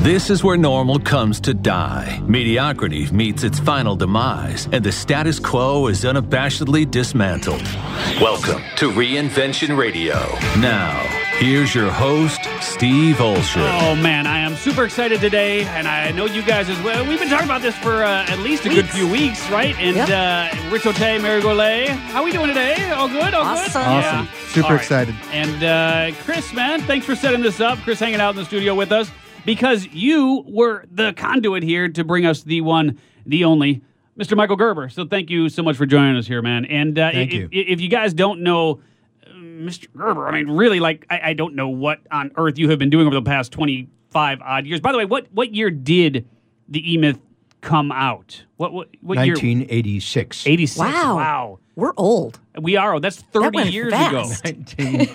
This is where normal comes to die. Mediocrity meets its final demise, and the status quo is unabashedly dismantled. Welcome to Reinvention Radio. Now, here's your host, Steve Olsher. Oh, man, I am super excited today, and I know you guys as well. We've been talking about this for at least a good few weeks, right? And Rich Ote, Mary Gourlay, how are we doing today? All good? All good? Awesome. Yeah. Super excited. And Chris, man, thanks for setting this up. Chris hanging out in the studio with us because you were the conduit here to bring us the one, the only, Mr. Michael Gerber. So thank you so much for joining us here, man. And Thank you. If you guys don't know Mr. Gerber, I mean, really, like, I don't know what on earth you have been doing over the past 25 odd years. By the way, what year did the E-Myth come out? What year? 1986. 86. Wow. Wow. We're old. We are. That's 30 went years fast. ago.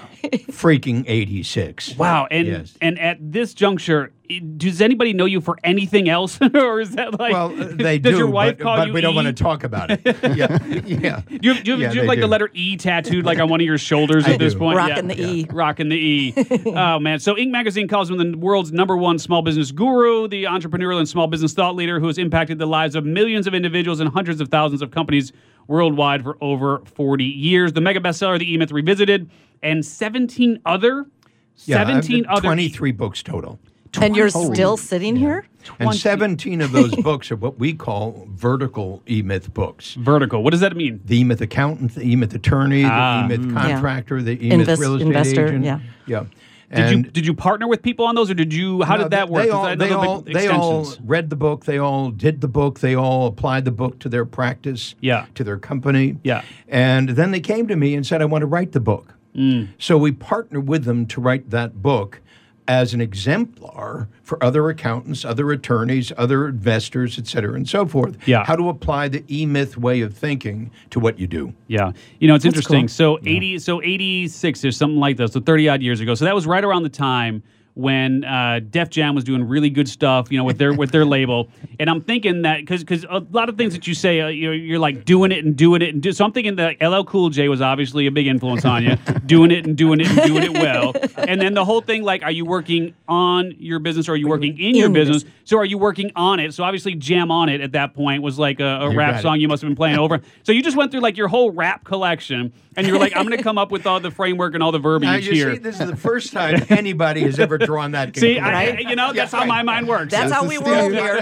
1986. Wow. And Yes. and at this juncture, does anybody know you for anything else? Or is that like... Well, they does do, your wife but, call but you we don't E? want to talk about it. Yeah. Yeah. Do you have they like do. the letter E tattooed like on one of your shoulders I at this do. point? Rocking the E. Rocking the E. Oh, man. So Inc. Magazine calls him the world's #1 small business guru, the entrepreneurial and small business thought leader who has impacted the lives of millions of individuals and hundreds of thousands of companies worldwide for over 40 years. The mega bestseller, The E-Myth Revisited, and 17 other... Yeah, 17 other... 23 books total. And you're still sitting here? And 17 of those books are what we call vertical E-Myth books. Vertical. What does that mean? The E-Myth accountant, the E-Myth attorney, the E-Myth contractor, the E-Myth real estate investor, agent. yeah. Yeah. Did you partner with people on those, or did you? How did that work? They 'Cause I know all, the they all extensions. read the book. They all did the book. They all applied the book to their practice, Yeah. to their company. Yeah. And then they came to me and said, I want to write the book. So we partnered with them to write that book as an exemplar for other accountants, other attorneys, other investors, et cetera, and so forth. Yeah. How to apply the E-Myth way of thinking to what you do. Yeah, you know it's interesting. cool. So 86 or something like that. So 30 odd years ago. So that was right around the time when Def Jam was doing really good stuff, you know, with their label. And I'm thinking that because a lot of things that you say, you're like doing it and doing it and do. So I'm thinking that LL Cool J was obviously a big influence on you, doing it and doing it and doing it well. And then the whole thing, like, are you working on your business or are you working in your business? So are you working on it? So obviously Jam on It at that point was like a rap got it. song you must have been playing over. So you just went through like your whole rap collection and you're like, I'm going to come up with all the framework and all the verbiage Now, you here. see, this is the first time anybody has ever drawn that See, conclusion. that's how my mind works. That's how we roll here.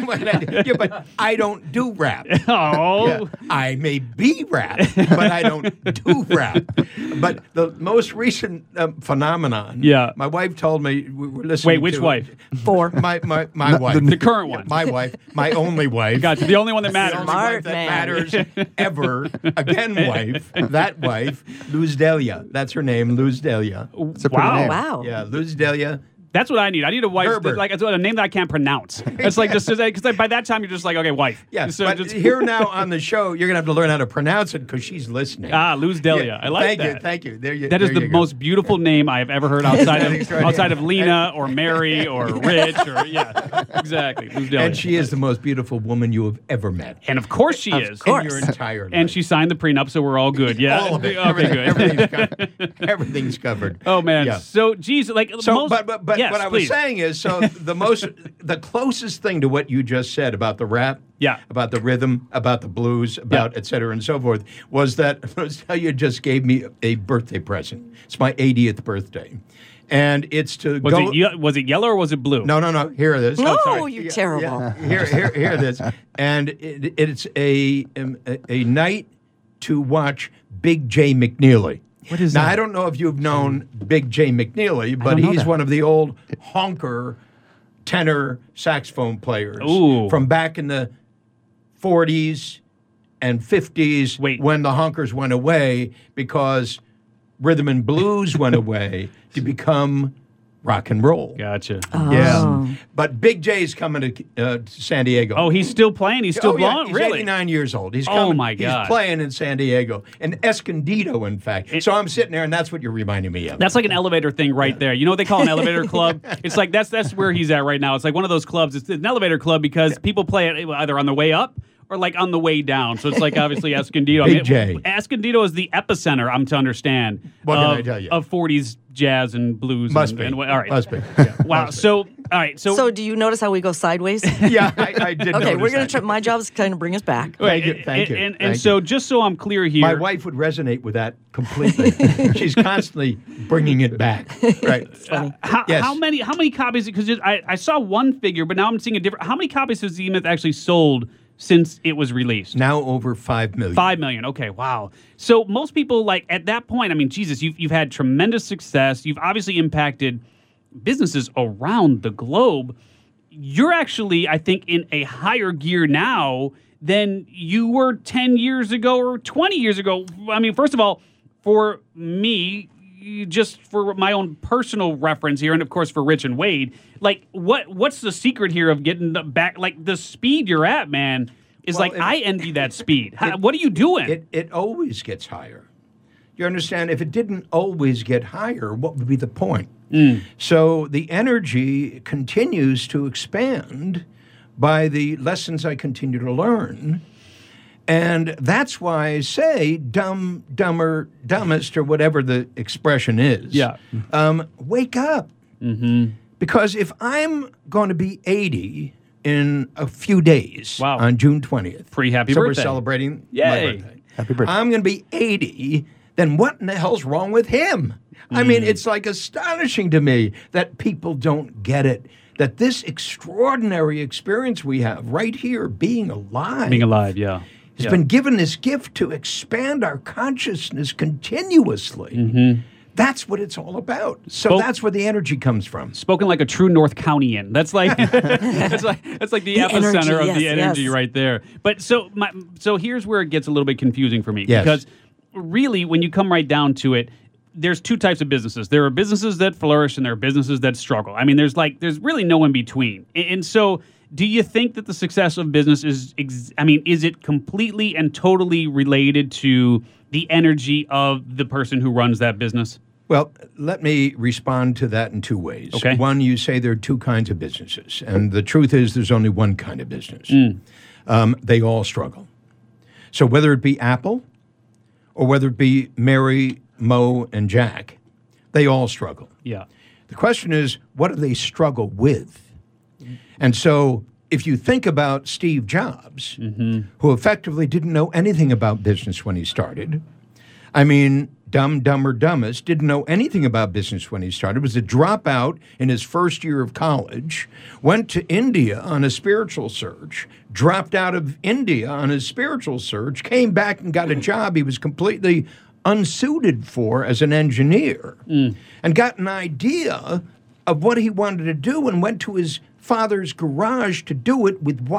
Yeah, but I don't do rap. Oh. Yeah, I may be rap, but I don't do rap. But the most recent phenomenon. Yeah. My wife told me we were listening. Wait, which to wife? 4. My wife, The current one. my wife, my only wife. Gotcha. The only one that The matters. only Smart wife that man. matters ever. Again, wife. That wife, Luz Delia. That's her name, Luz Delia. Wow. Wow. Yeah, Luz Delia. That's what I need. I need a wife, Herbert. like a name that I can't pronounce. It's like just because by that time you're just like, okay, wife. Yeah, So but just, here now on the show, you're going to have to learn how to pronounce it because she's listening. Luz Delia. I like that. Thank you. There you That is there the you go. most beautiful name I've ever heard outside Isn't that extraordinary? outside of Lena or Mary or Rich or exactly. Luz Delia. And she is the most beautiful woman you have ever met. And of course she is. course. In your entire life. And she signed the prenup, so we're all good. Yeah. All of it. Okay, good. Everything's covered. Everything's covered. Oh man. Yeah. So geez, like So, most, but yes, what I was please. saying is, so the closest thing to what you just said about the rap, Yeah. about the rhythm, about the blues, about et cetera and so forth, was that you just gave me a birthday present. It's my 80th birthday, and it's to Was go. was it yellow or was it blue? No. Here it is. No, sorry. you're terrible. Yeah, here it is. And it's a night to watch Big J McNeely. What is now, that? I don't know if you've known Big J McNeely, but don't know he's that. one of the old honker tenor saxophone players Ooh. from back in the 40s and 50s Wait. when the honkers went away because rhythm and blues went away to become rock and roll. Gotcha. Yeah. But Big J's coming to San Diego. Oh, he's still playing. He's still yeah, blowing. he's Really? 89 years old. He's Oh, coming. my God. He's playing in San Diego, in Escondido, in fact. So I'm sitting there, and that's what you're reminding me of. That's like an elevator thing right there. You know what they call an elevator club? It's like that's where he's at right now. It's like one of those clubs. It's an elevator club because people play it either on the way up or like on the way down? So it's like obviously Escondido. Big J. Escondido is the epicenter, I'm to understand, What can I tell you? of 40s jazz and blues. Must and, be. and all right. Must be. Wow. So, all right. So do you notice how we go sideways? Yeah, I did. Okay, we're notice going that. to try. My job is kind of bring us back. Thank you. Thank you. And Thank so, you. just so I'm clear here, My wife would resonate with that completely. She's constantly bringing it back. Right. Yes. how many copies? Because I saw one figure, but now I'm seeing a different. How many copies has the E-Myth actually sold since it was released? Now over 5 million. 5 million. Okay, wow. So most people, like at that point, I mean, Jesus, you've had tremendous success. You've obviously impacted businesses around the globe. You're actually, I think, in a higher gear now than you were 10 years ago or 20 years ago. I mean, first of all, for me, just for my own personal reference here, and of course for Rich and Wade, like what's the secret here of getting back? Like the speed you're at, man, is Well, I envy that speed. What are you doing? It always gets higher. You understand? If it didn't always get higher, what would be the point? So the energy continues to expand by the lessons I continue to learn. And that's why I say dumb, dumber, dumbest, or whatever the expression is. Yeah. Wake up. Because if I'm going to be 80 in a few days Wow. on June 20th. Pretty happy so birthday. we're celebrating my Yay. birthday. Happy birthday. I'm going to be 80. Then what in the hell's wrong with him? I mean, it's like astonishing to me that people don't get it. That this extraordinary experience we have right here, being alive, Being alive, yeah. has been given this gift to expand our consciousness continuously. That's what it's all about. So Well- that's where the energy comes from. Spoken like a true North Countyan. That's like that's like the epicenter energy, of yes, the energy yes. right there. But so here's where it gets a little bit confusing for me Yes. because really when you come right down to it, there's two types of businesses. There are businesses that flourish and there are businesses that struggle. I mean, there's really no in between. And so do you think that the success of business is it completely and totally related to the energy of the person who runs that business? Well, let me respond to that in two ways. Okay. One, you say there are two kinds of businesses, and the truth is there's only one kind of business. They all struggle. So whether it be Apple or whether it be Mary, Mo, and Jack, they all struggle. Yeah. The question is, what do they struggle with? And so if you think about Steve Jobs, who effectively didn't know anything about business when he started, I mean, dumb, dumber, dumbest, didn't know anything about business when he started, was a dropout in his first year of college, went to India on a spiritual search, dropped out of India on his spiritual search, came back and got a job he was completely unsuited for as an engineer, and got an idea of what he wanted to do and went to his father's garage to do it with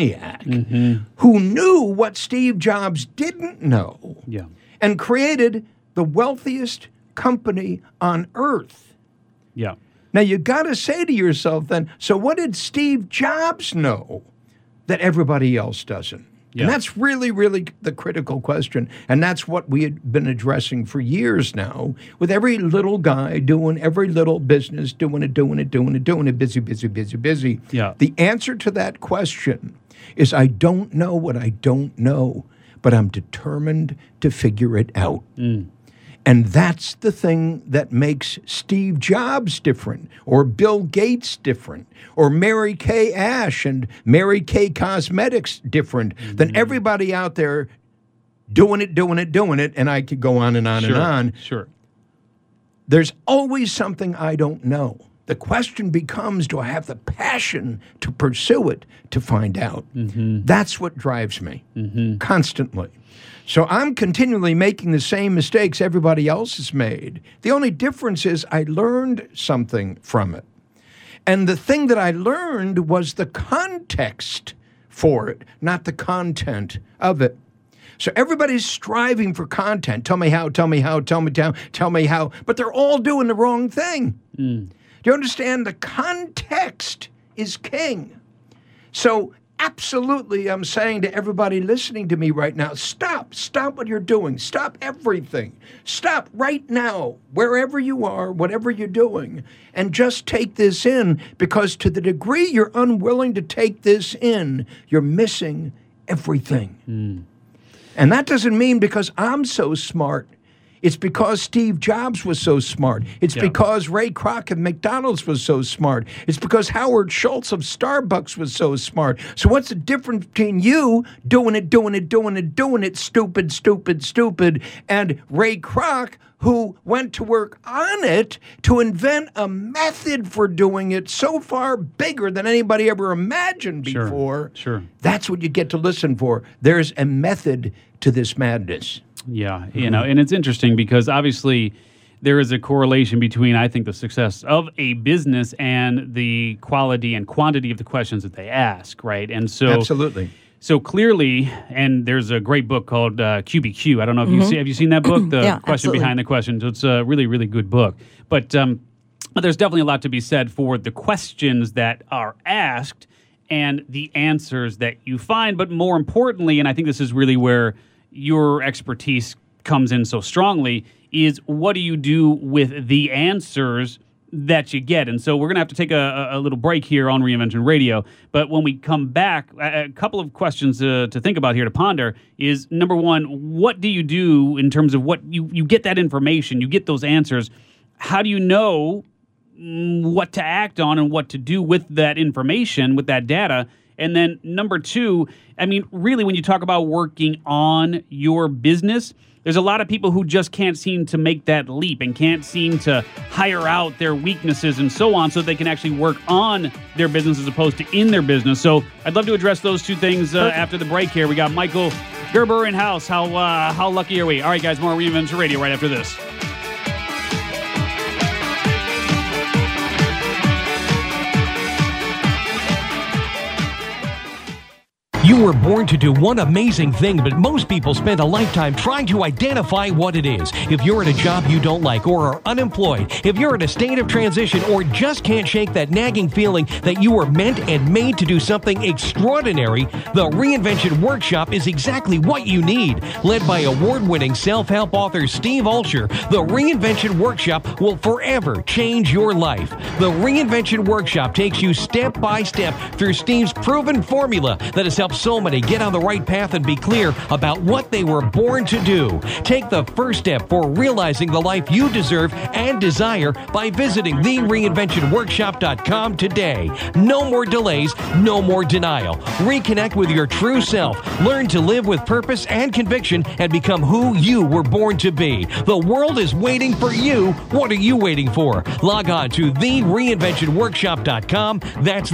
Wozniak, who knew what Steve Jobs didn't know, Yeah. and created the wealthiest company on earth. Yeah. Now, you got to say to yourself then, so what did Steve Jobs know that everybody else doesn't? Yeah. And that's really, really the critical question. And that's what we had been addressing for years now, with every little guy doing every little business, doing it, busy, busy, busy, busy. Yeah. The answer to that question is I don't know what I don't know, but I'm determined to figure it out. And that's the thing that makes Steve Jobs different, or Bill Gates different, or Mary Kay Ash and Mary Kay Cosmetics different than everybody out there doing it, and I could go on and on and on. Sure. There's always something I don't know. The question becomes, do I have the passion to pursue it, to find out? That's what drives me constantly. So I'm continually making the same mistakes everybody else has made. The only difference is I learned something from it. And the thing that I learned was the context for it, not the content of it. So everybody's striving for content. Tell me how, tell me how, tell me how. But they're all doing the wrong thing. Do you understand? The context is king. So absolutely, I'm saying to everybody listening to me right now, stop what you're doing. Stop everything. Stop right now, wherever you are, whatever you're doing, and just take this in, because to the degree you're unwilling to take this in, you're missing everything. And that doesn't mean because I'm so smart. It's because Steve Jobs was so smart. It's because Ray Kroc of McDonald's was so smart. It's because Howard Schultz of Starbucks was so smart. So what's the difference between you doing it, stupid, and Ray Kroc, who went to work on it to invent a method for doing it so far bigger than anybody ever imagined before? Sure. That's what you get to listen for. There's a method to this madness. Yeah, and it's interesting because obviously there is a correlation between, I think, the success of a business and the quality and quantity of the questions that they ask, right? And so Absolutely. So clearly, and there's a great book called QBQ. I don't know if have you seen that book, The Question absolutely. Behind the Question. So it's a really, really good book. But there's definitely a lot to be said for the questions that are asked and the answers that you find. But more importantly, and I think this is really where your expertise comes in so strongly, is what do you do with the answers that you get? And so we're going to have to take a little break here on Reinvention Radio. But when we come back, a couple of questions to think about here, to ponder, is number one, what do you do in terms of what you get that information, you get those answers. How do you know what to act on and what to do with that information, with that data? And then number two, I mean, really, when you talk about working on your business, there's a lot of people who just can't seem to make that leap and can't seem to hire out their weaknesses and so on so they can actually work on their business as opposed to in their business. So I'd love to address those two things after the break here. We got Michael Gerber in house. How lucky are we? All right, guys, more Reinvention Radio right after this. You were born to do one amazing thing, but most people spend a lifetime trying to identify what it is. If you're at a job you don't like or are unemployed, if you're in a state of transition or just can't shake that nagging feeling that you were meant and made to do something extraordinary, the Reinvention Workshop is exactly what you need. Led by award-winning self-help author Steve Olsher, the Reinvention Workshop will forever change your life. The Reinvention Workshop takes you step by step through Steve's proven formula that has helped so many get on the right path and be clear about what they were born to do. Take the first step for realizing the life you deserve and desire by visiting thereinventionworkshop.com today. No more delays, no more denial. Reconnect with your true self. Learn to live with purpose and conviction and become who you were born to be. The world is waiting for you. What are you waiting for? Log on to thereinventionworkshop.com. That's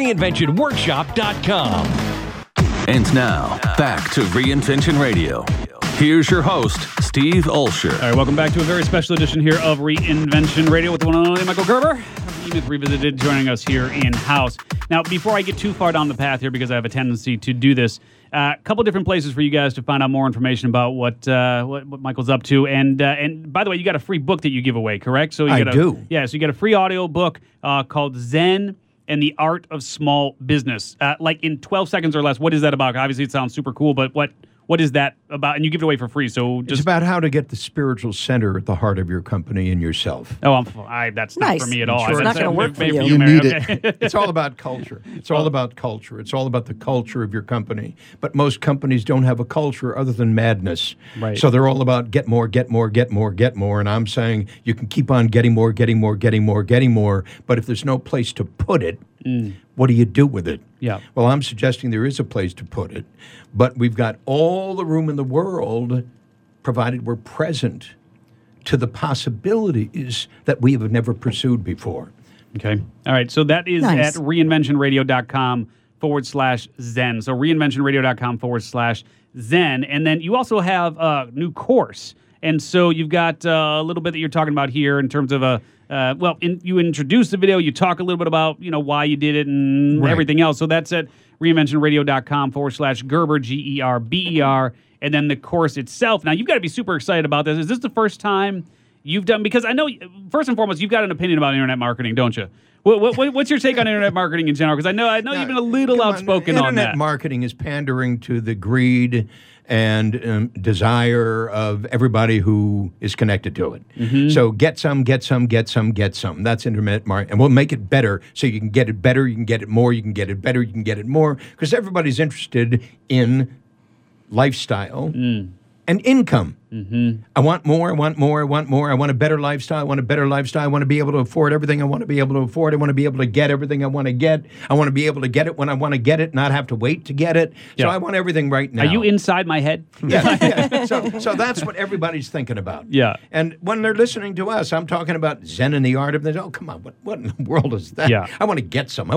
thereinventionworkshop.com. And now, back to Reinvention Radio. Here's your host, Steve Olsher. All right, welcome back to a very special edition here of Reinvention Radio with the one and only Michael Gerber. Edith Revisited joining us here in-house. Now, before I get too far down the path here, because I have a tendency to do this, a couple different places for you guys to find out more information about what Michael's up to. And by the way, you got a free book that you give away, correct? So I do. Yeah, so you got a free audio book called Zen and the Art of Small Business. Like in 12 seconds or less, what is that about? Obviously, it sounds super cool, but what is that about? And you give it away for free, so just... It's about how to get the spiritual center at the heart of your company and yourself. Oh, that's not Nice. for me at all. It's not gonna work for you. You Mary. need Okay. it. It's all about culture. It's all about culture. It's all about the culture of your company. But most companies don't have a culture other than madness. Right. So they're all about get more, get more, get more, get more. And I'm saying you can keep on getting more, getting more, getting more, getting more. But if there's no place to put it, what do you do with it? Yeah. Well, I'm suggesting there is a place to put it. But we've got all the room in the world, provided we're present to the possibilities that we have never pursued before. Okay. All right. So that is Nice. at reinventionradio.com/Zen. So reinventionradio.com/Zen. And then you also have a new course. And so you've got a little bit that you're talking about here in terms of you introduce the video, you talk a little bit about, why you did it and Right. everything else. So that's at reinventionradio.com/Gerber, Gerber. And then the course itself. Now, you've got to be super excited about this. Is this the first time you've done, because I know, first and foremost, you've got an opinion about internet marketing, don't you? What's your take on internet marketing in general? Because I know you've been a little outspoken on that. Internet marketing is pandering to the greed and desire of everybody who is connected to it. Mm-hmm. So get some. That's internet marketing. And we'll make it better so you can get it better, you can get it more, you can get it better, you can get it more, because everybody's interested in lifestyle and income. Mm-hmm. I want more. I want a better lifestyle. I want to be able to afford everything I want to be able to afford. I want to be able to get everything I want to get. I want to be able to get it when I want to get it, not have to wait to get it. So I want everything right now. Are you inside my head? Yeah. So that's what everybody's thinking about. Yeah. And when they're listening to us, I'm talking about Zen and the art of this. Oh, come on. What in the world is that? Yeah. I want to get some.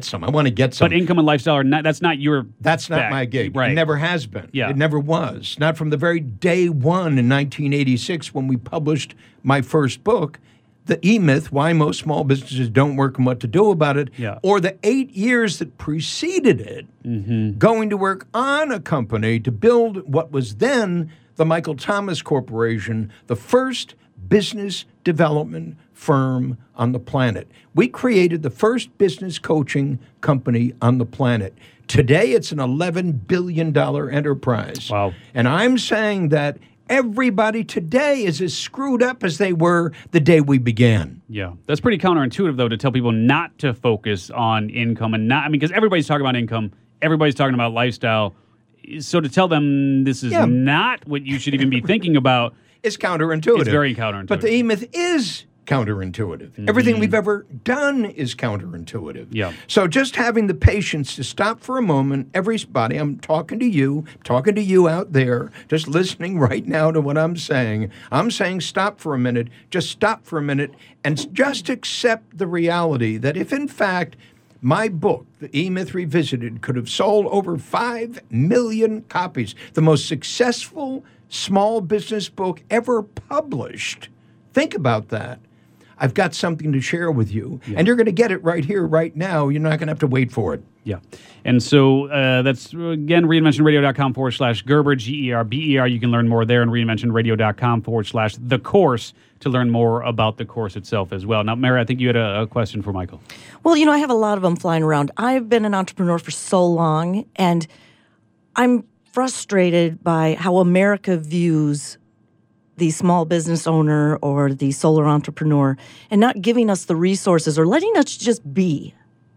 But income and lifestyle are not, that's not your That's not bag. my gig. Right. It never has been. Yeah. It never was. Not from the very day one in 1986 when we published my first book, The E-Myth, Why Most Small Businesses Don't Work and What to Do About It, or the 8 years that preceded it, going to work on a company to build what was then the Michael Thomas Corporation, the first business development firm on the planet. We created the first business coaching company on the planet. Today, it's an $11 billion enterprise. Wow. And I'm saying that everybody today is as screwed up as they were the day we began. Yeah. That's pretty counterintuitive, though, to tell people not to focus on income and not, I mean, because everybody's talking about income, everybody's talking about lifestyle. So to tell them this is not what you should even be thinking about. It's counterintuitive. It's very counterintuitive. But the E-Myth is counterintuitive. Everything we've ever done is counterintuitive. Yeah. So just having the patience to stop for a moment, everybody, I'm talking to you out there, just listening right now to what I'm saying stop for a minute, just stop for a minute, and just accept the reality that if in fact my book, The E-Myth Revisited, could have sold over 5 million copies, the most successful small business book ever published. Think about that. I've got something to share with you, and you're going to get it right here, right now. You're not going to have to wait for it. Yeah. And so that's, again, reinventionradio.com/Gerber, Gerber. You can learn more there, and reinventionradio.com/the course to learn more about the course itself as well. Now, Mary, I think you had a question for Michael. Well, I have a lot of them flying around. I've been an entrepreneur for so long, and I'm frustrated by how America views the small business owner or the solar entrepreneur and not giving us the resources or letting us just be.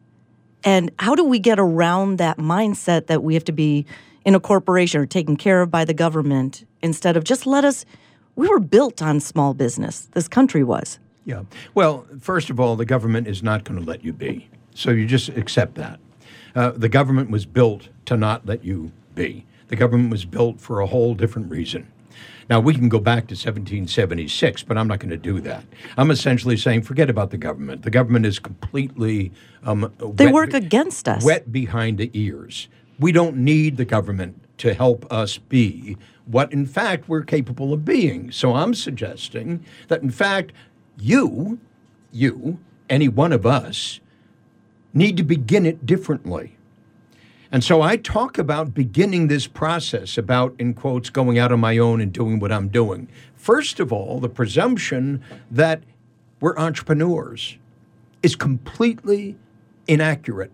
And how do we get around that mindset that we have to be in a corporation or taken care of by the government instead of just we were built on small business. This country was. Yeah. Well, first of all, the government is not going to let you be. So you just accept that. The government was built to not let you be. The government was built for a whole different reason. Now, we can go back to 1776, but I'm not going to do that. I'm essentially saying forget about the government. The government is completely they work against us. Wet behind the ears. We don't need the government to help us be what, in fact, we're capable of being. So I'm suggesting that, in fact, you, any one of us, need to begin it differently. And so I talk about beginning this process, about, in quotes, going out on my own and doing what I'm doing. First of all, the presumption that we're entrepreneurs is completely inaccurate.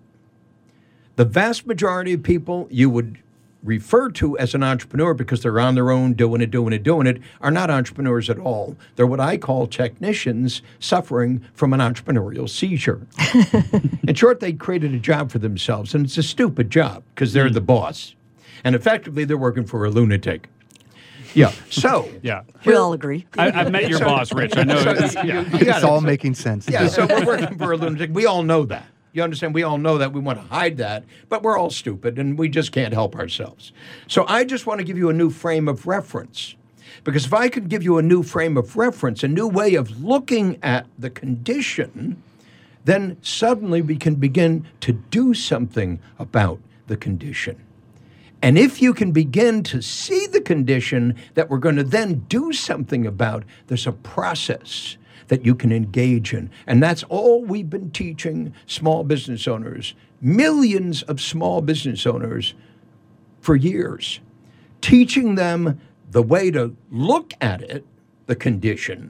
The vast majority of people you would refer to as an entrepreneur because they're on their own doing it, are not entrepreneurs at all. They're what I call technicians suffering from an entrepreneurial seizure. In short, they created a job for themselves, and it's a stupid job because they're the boss. And effectively, they're working for a lunatic. Yeah. So. Yeah. We all agree. I've met your boss, Rich. I know. It's all making sense. Yeah, so we're working for a lunatic. We all know that. You understand? We all know that. We want to hide that, but we're all stupid, and we just can't help ourselves. So I just want to give you a new frame of reference. Because if I could give you a new frame of reference, a new way of looking at the condition, then suddenly we can begin to do something about the condition. And if you can begin to see the condition that we're going to then do something about, there's a process that you can engage in. And that's all we've been teaching small business owners, millions of small business owners for years, teaching them the way to look at it, the condition,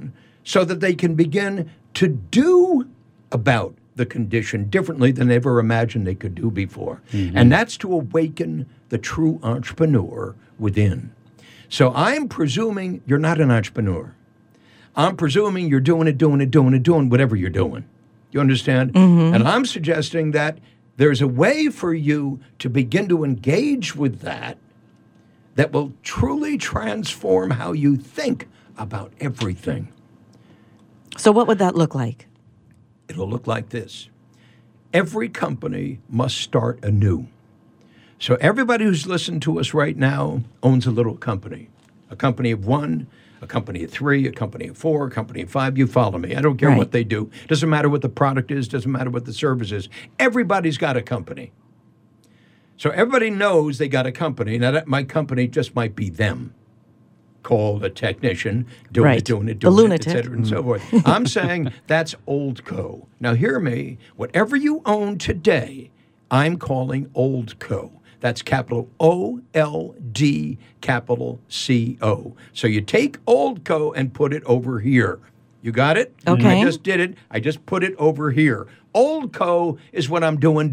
so that they can begin to do about the condition differently than they ever imagined they could do before. And that's to awaken the true entrepreneur within. So I'm presuming you're not an entrepreneur. I'm presuming you're doing whatever you're doing. You understand? And I'm suggesting that there's a way for you to begin to engage with that will truly transform how you think about everything. So what would that look like? It'll look like this. Every company must start anew. So everybody who's listening to us right now owns a little company. A company of one, a company of three, a company of four, a company of five. You follow me. I don't care what they do. Doesn't matter what the product is. Doesn't matter what the service is. Everybody's got a company. So everybody knows they got a company. Now, that my company just might be them, called a technician, doing it, the lunatic, et cetera, and so forth. I'm saying that's Oldco. Now, hear me. Whatever you own today, I'm calling Oldco. That's capital O-L-D, capital C-O. So you take Oldco and put it over here. You got it? Okay. I just did it. I just put it over here. Oldco is what I'm doing.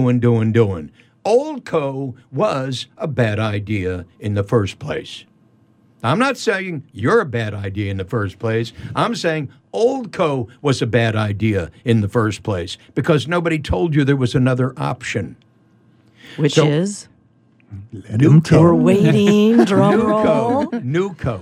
Oldco was a bad idea in the first place. I'm not saying you're a bad idea in the first place. I'm saying Oldco was a bad idea in the first place because nobody told you there was another option. Which is? Newco. We're waiting, drum roll. Newco.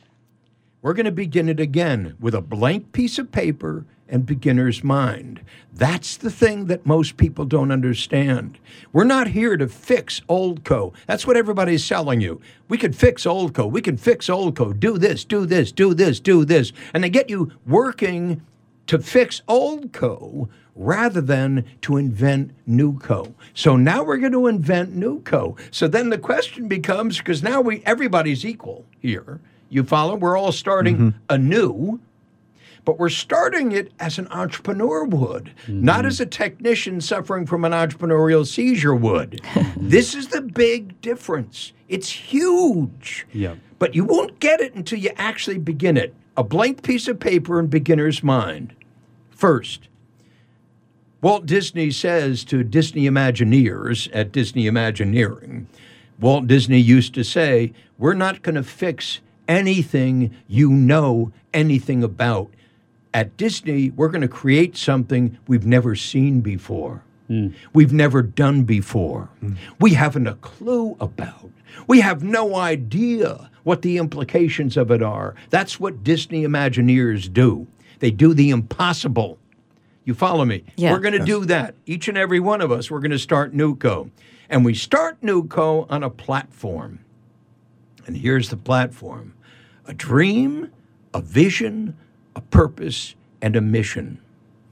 We're going to begin it again with a blank piece of paper and beginner's mind. That's the thing that most people don't understand. We're not here to fix Oldco. That's what everybody's selling you. We could fix Oldco. We can fix Oldco. Do this, do this, do this, do this. And they get you working to fix Oldco rather than to invent Newco. So now we're going to invent Newco. So then the question becomes, because now everybody's equal here. You follow? We're all starting anew. But we're starting it as an entrepreneur would, not as a technician suffering from an entrepreneurial seizure would. This is the big difference. It's huge. Yeah. But you won't get it until you actually begin it. A blank piece of paper and beginner's mind. First, Walt Disney says to Disney Imagineers at Disney Imagineering, Walt Disney used to say, we're not going to fix anything you know anything about. At Disney, we're going to create something we've never seen before. We've never done before. We haven't a clue about. We have no idea what the implications of it are. That's what Disney Imagineers do. They do the impossible. You follow me? Yeah. We're going to do that. Each and every one of us, we're going to start Newco. And we start Newco on a platform. And here's the platform. A dream, a vision, a purpose, and a mission.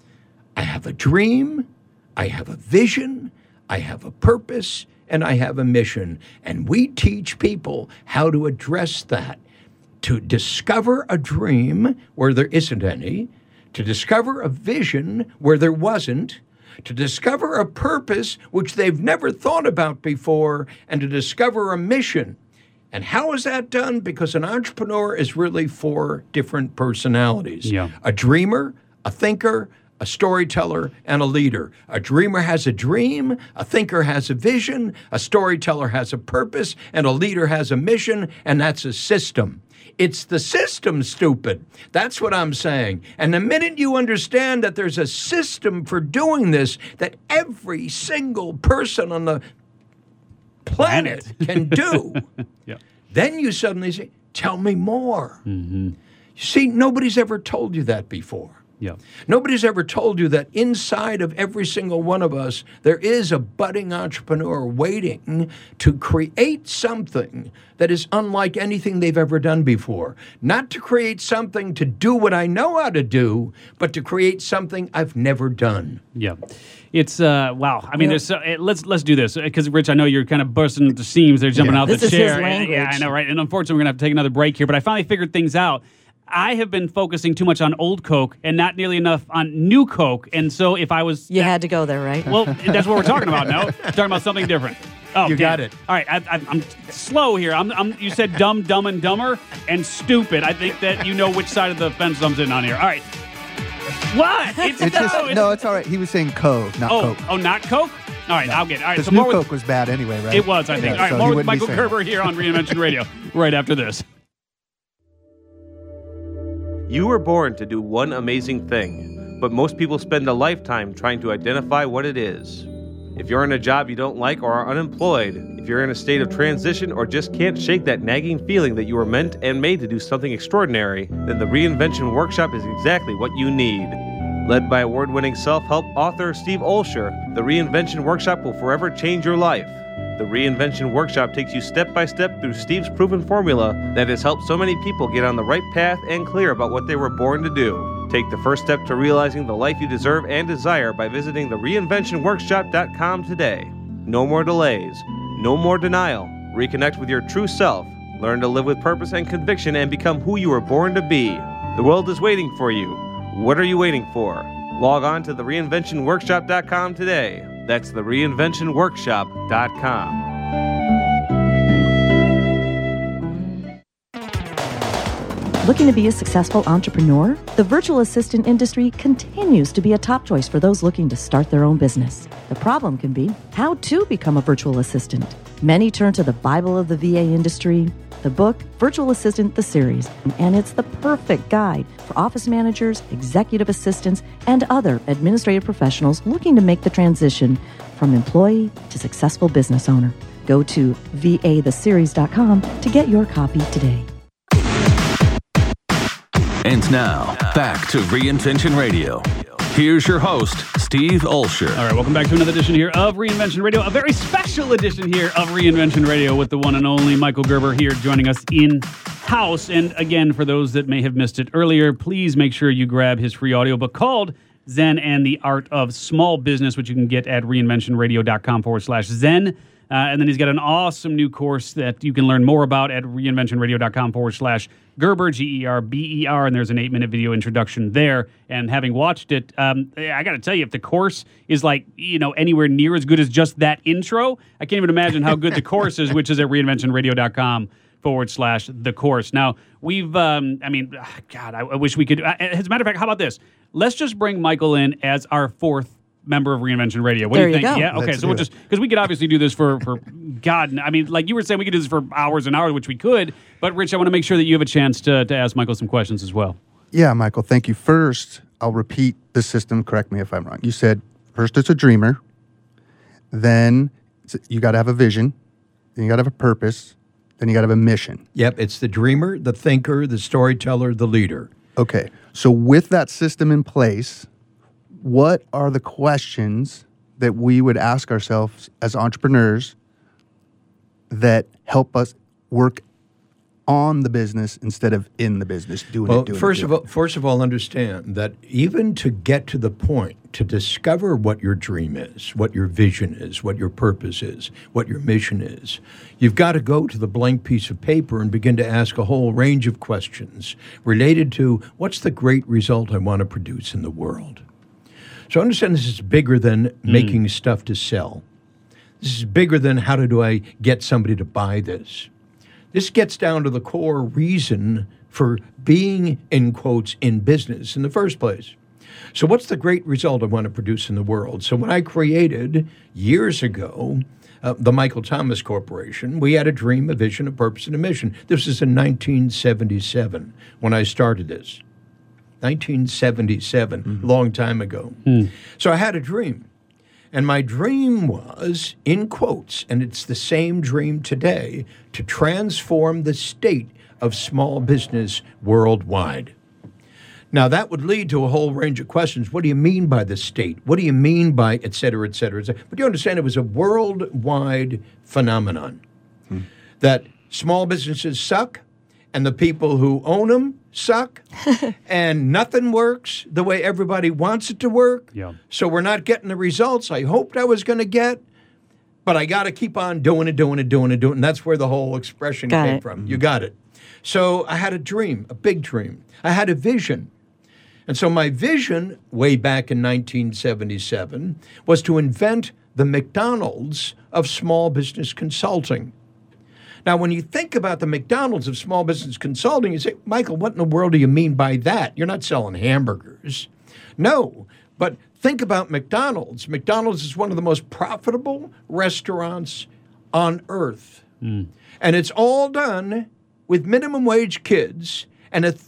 I have a dream, I have a vision, I have a purpose, and I have a mission. And we teach people how to address that, to discover a dream where there isn't any, to discover a vision where there wasn't, to discover a purpose which they've never thought about before, and to discover a mission. And how is that done? Because an entrepreneur is really 4 different personalities. Yeah. A dreamer, a thinker, a storyteller, and a leader. A dreamer has a dream, a thinker has a vision, a storyteller has a purpose, and a leader has a mission, and that's a system. It's the system, stupid. That's what I'm saying. And the minute you understand that there's a system for doing this, that every single person on the planet can do, then you suddenly say, tell me more. You see, nobody's ever told you that before. Yeah. Nobody's ever told you that inside of every single one of us, there is a budding entrepreneur waiting to create something that is unlike anything they've ever done before. Not to create something to do what I know how to do, but to create something I've never done. Yeah. It's wow. I mean, there's let's do this because Rich, I know you're kind of bursting at the seams. They're jumping out This the is chair. his language. Yeah, I know, right? And unfortunately, we're gonna have to take another break here. But I finally figured things out. I have been focusing too much on old Coke and not nearly enough on new Coke. And so if I was... You had to go there, right? Well, that's what we're talking about now. We're talking about something different. Oh, You damn. got it. All right, I'm slow here. You said dumb, dumb, and dumber, and stupid. I think that you know which side of the fence I'm sitting on here. All right. What? It's all right. He was saying Coke, not Coke. Oh, not Coke? All right, I'll get it. All right, Because so New more Coke was bad anyway, right? It was, I think. Yeah, All right, so more he with wouldn't be Michael saying Gerber here on Reinvention Radio right after this. You were born to do one amazing thing, but most people spend a lifetime trying to identify what it is. If you're in a job you don't like or are unemployed, if you're in a state of transition or just can't shake that nagging feeling that you were meant and made to do something extraordinary, then the Reinvention Workshop is exactly what you need. Led by award-winning self-help author Steve Olsher, the Reinvention Workshop will forever change your life. The Reinvention Workshop takes you step by step through Steve's proven formula that has helped so many people get on the right path and clear about what they were born to do. Take the first step to realizing the life you deserve and desire by visiting thereinventionworkshop.com today. No more delays, no more denial. Reconnect with your true self. Learn to live with purpose and conviction and become who you were born to be. The world is waiting for you. What are you waiting for? Log on to thereinventionworkshop.com today. That's thereinventionworkshop.com. Looking to be a successful entrepreneur? The virtual assistant industry continues to be a top choice for those looking to start their own business. The problem can be how to become a virtual assistant. Many turn to the Bible of the VA industry, the book Virtual Assistant, the series, and it's the perfect guide for office managers, executive assistants, and other administrative professionals looking to make the transition from employee to successful business owner. Go to vatheseries.com to get your copy today. And now, back to Reinvention Radio. Here's your host, Steve Olsher. All right, welcome back to another edition here of Reinvention Radio, a very special edition here of Reinvention Radio with the one and only Michael Gerber here joining us in-house. And again, for those that may have missed it earlier, please make sure you grab his free audiobook called Zen and the Art of Small Business, which you can get at reinventionradio.com/Zen. And then he's got an awesome new course that you can learn more about at reinventionradio.com/Gerber, Gerber. And there's an 8-minute video introduction there. And having watched it, I got to tell you, if the course is anywhere near as good as just that intro, I can't even imagine how good the course is, which is at reinventionradio.com/the course. Now, we've, God, I wish we could. As a matter of fact, how about this? Let's just bring Michael in as our fourth member of Reinvention Radio. What do you think? Go. Yeah, okay. So we'll just, because we could obviously do this for God, like you were saying, we could do this for hours and hours, which we could. But Rich, I want to make sure that you have a chance to ask Michael some questions as well. Yeah, Michael, thank you. First, I'll repeat the system. Correct me if I'm wrong. You said first it's a dreamer, then you got to have a vision, then you got to have a purpose, then you got to have a mission. Yep, it's the dreamer, the thinker, the storyteller, the leader. Okay, so with that system in place, what are the questions that we would ask ourselves as entrepreneurs that help us work on the business instead of in the business, doing it? First of all, understand that even to get to the point to discover what your dream is, what your vision is, what your purpose is, what your mission is, you've got to go to the blank piece of paper and begin to ask a whole range of questions related to what's the great result I want to produce in the world. So understand this is bigger than making stuff to sell. This is bigger than how do I get somebody to buy this. This gets down to the core reason for being, in quotes, in business in the first place. So what's the great result I want to produce in the world? So when I created, years ago, the Michael Thomas Corporation, we had a dream, a vision, a purpose, and a mission. This was in 1977 when I started this. 1977, long time ago. So I had a dream. And my dream was, in quotes, and it's the same dream today, to transform the state of small business worldwide. Now, that would lead to a whole range of questions. What do you mean by the state? What do you mean by et cetera, et cetera, et cetera? But you understand it was a worldwide phenomenon that small businesses suck and the people who own them suck, and nothing works the way everybody wants it to work. Yeah. So we're not getting the results I hoped I was going to get, but I got to keep on doing it. And that's where the whole expression came from. You got it. So I had a dream, a big dream. I had a vision. And so my vision way back in 1977 was to invent the McDonald's of small business consulting. Now, when you think about the McDonald's of small business consulting, you say, Michael, what in the world do you mean by that? You're not selling hamburgers. No, but think about McDonald's. McDonald's is one of the most profitable restaurants on earth. And it's all done with minimum wage kids and a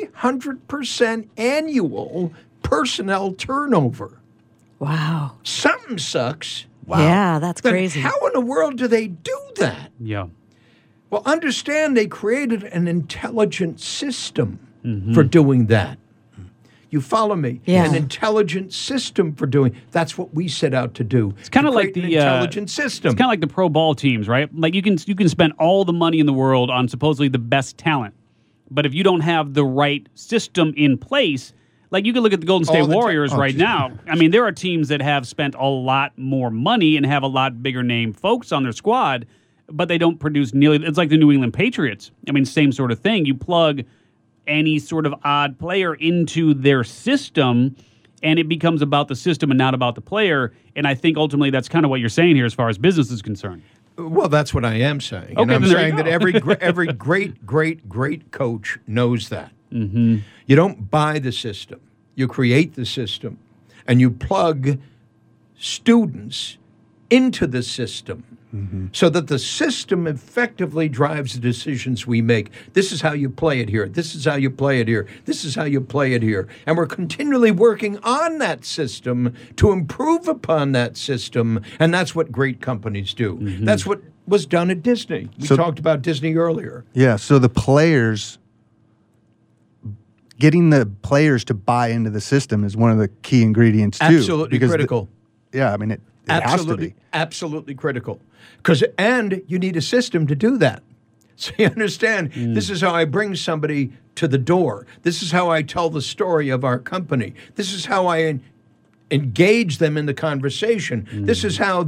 300% annual personnel turnover. Wow. Something sucks. Yeah, that's Then crazy. how in the world do they do that? Yeah. Well, understand they created an intelligent system for doing that. You follow me? Yeah. An intelligent system for doing. That's what we set out to do. It's kind of like an the intelligent system. It's kind of like the pro ball teams, right? Like you can spend all the money in the world on supposedly the best talent, but if you don't have the right system in place, like you can look at the Golden State Warriors right now. I mean, there are teams that have spent a lot more money and have a lot bigger name folks on their squad, but they don't produce nearly. It's like the New England Patriots. I mean, same sort of thing. You plug any sort of odd player into their system, and it becomes about the system and not about the player. And I think ultimately that's kind of what you're saying here as far as business is concerned. Well, that's what I am saying. Okay, and I'm then there saying you that go. every great coach knows that. You don't buy the system. You create the system, and you plug students into the system so that the system effectively drives the decisions we make. This is how you play it here. This is how you play it here. This is how you play it here. And we're continually working on that system to improve upon that system, and that's what great companies do. That's what was done at Disney. We talked about Disney earlier. Yeah, so the players, getting the players to buy into the system is one of the key ingredients too. Absolutely critical. I mean, it has to be. Absolutely critical. And you need a system to do that. So you understand, this is how I bring somebody to the door. This is how I tell the story of our company. This is how I engage them in the conversation. This is how.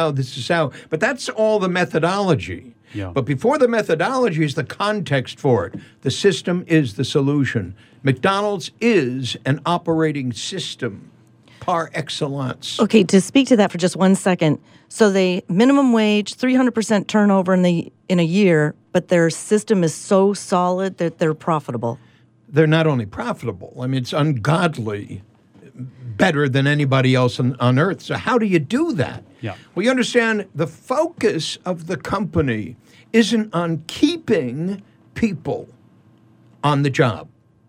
But that's all the methodology. Yeah. But before the methodology is the context for it. The system is the solution. McDonald's is an operating system par excellence. Okay, to speak to that for just 1 second. So they minimum wage, 300% turnover in a year, but their system is so solid that they're profitable. They're not only profitable, I mean, it's ungodly better than anybody else on earth. So how do you do that? Yeah. Well, you understand the focus of the company isn't on keeping people on the job.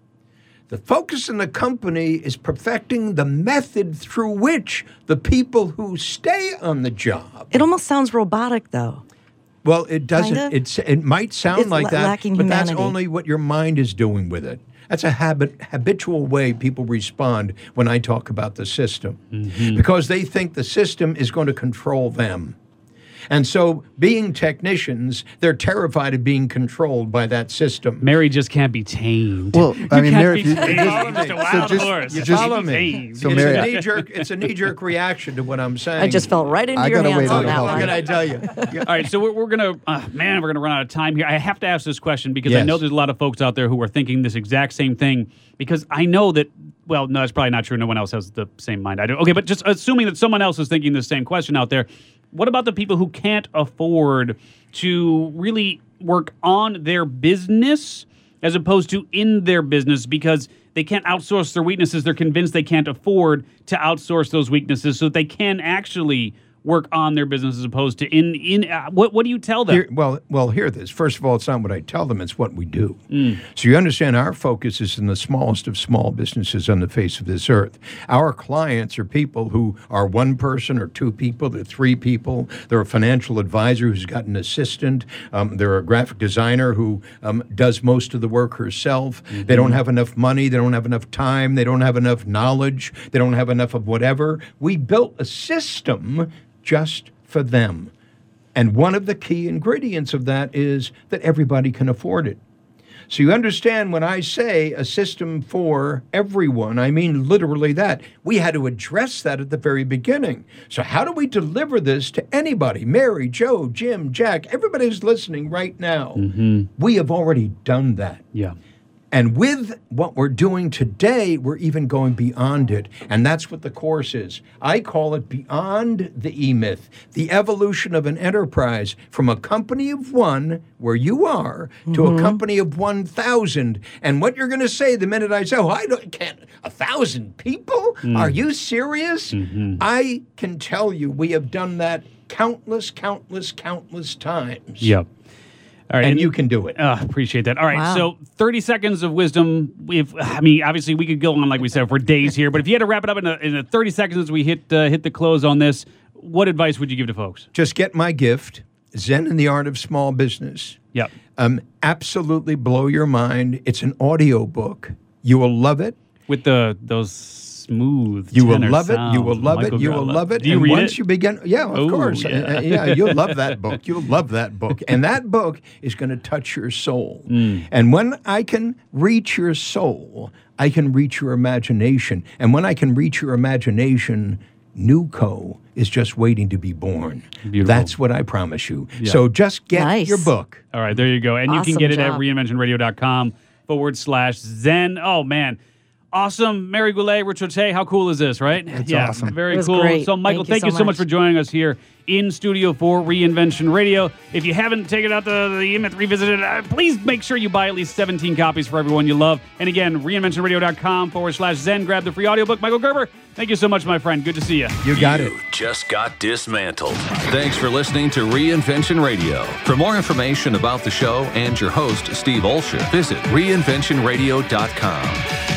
The focus in the company is perfecting the method through which the people who stay on the job. It almost sounds robotic, though. Well, it doesn't. Kind of? It might sound It's like that, lacking but that's humanity. only what your mind is doing with it. That's a habitual way people respond when I talk about the system, because they think the system is going to control them. And so, being technicians, they're terrified of being controlled by that system. Mary just can't be tamed. Well, I mean, can't Mary, be if you- tamed. just- You're just a so wild just- horse. you You just- can't follow be me. tamed. So It's Mary, a knee-jerk. It's a knee-jerk reaction to what I'm saying. I just fell right into I your gotta hands wait on on that how one. What can I tell you? All right, so we're gonna we're gonna run out of time here. I have to ask this question because I Yes. know there's a lot of folks out there who are thinking this exact same thing. Because I know that, well, no, that's probably not true. No one else has the same mind I do. Okay, but just assuming that someone else is thinking the same question out there, what about the people who can't afford to really work on their business as opposed to in their business because they can't outsource their weaknesses? They're convinced they can't afford to outsource those weaknesses so that they can actually work on their business as opposed to what do you tell them? Hear this. First of all, it's not what I tell them, it's what we do. So you understand our focus is in the smallest of small businesses on the face of this earth. Our clients are people who are one person or two people, they're three people. They're a financial advisor who's got an assistant. They're a graphic designer who does most of the work herself. They don't have enough money. They don't have enough time. They don't have enough knowledge. They don't have enough of whatever. We built a system just for them. And one of the key ingredients of that is that everybody can afford it. So you understand when I say a system for everyone, I mean literally that. We had to address that at the very beginning. So how do we deliver this to anybody? Mary, Joe, Jim, Jack, everybody who's listening right now. We have already done that. Yeah. And with what we're doing today, we're even going beyond it. And that's what the course is. I call it Beyond the E-Myth, the evolution of an enterprise from a company of one, where you are, to a company of 1,000. And what you're going to say the minute I say, can't, 1,000 people? Are you serious? I can tell you we have done that countless times. Yep. All right, and you can do it. Appreciate that. All right, Wow. so 30 seconds of wisdom. Obviously, we could go on, like we said, for days here, but if you had to wrap it up in a 30 seconds as we hit the close on this, what advice would you give to folks? Just get my gift, Zen and the Art of Small Business. Yep. Absolutely blow your mind. It's an audio book. You will love it. With those smooth You will tenor love it. sounds. You will love Michael it. You will Gerla. love it. Do you and read once it? you begin, of Ooh, course. yeah. You'll love that book. You'll love that book. And that book is going to touch your soul. And when I can reach your soul, I can reach your imagination. And when I can reach your imagination, Newco is just waiting to be born. Beautiful. That's what I promise you. So just get Nice. your book. All right, there you go. And you can Awesome get it job. at reinventionradio.com/Zen. Oh, man. Awesome. Mary Goulet, Rich Ote, how cool is this, right? It's awesome. Very It was cool. great. So, Michael, Thank you thank you so so much much. for joining us here in studio for Reinvention Radio. If you haven't taken out the E-Myth Revisited, please make sure you buy at least 17 copies for everyone you love. And again, reinventionradio.com/Zen. Grab the free audiobook. Michael Gerber, thank you so much, my friend. Good to see you. You got it. Just got dismantled. Thanks for listening to Reinvention Radio. For more information about the show and your host, Steve Olsher, visit reinventionradio.com.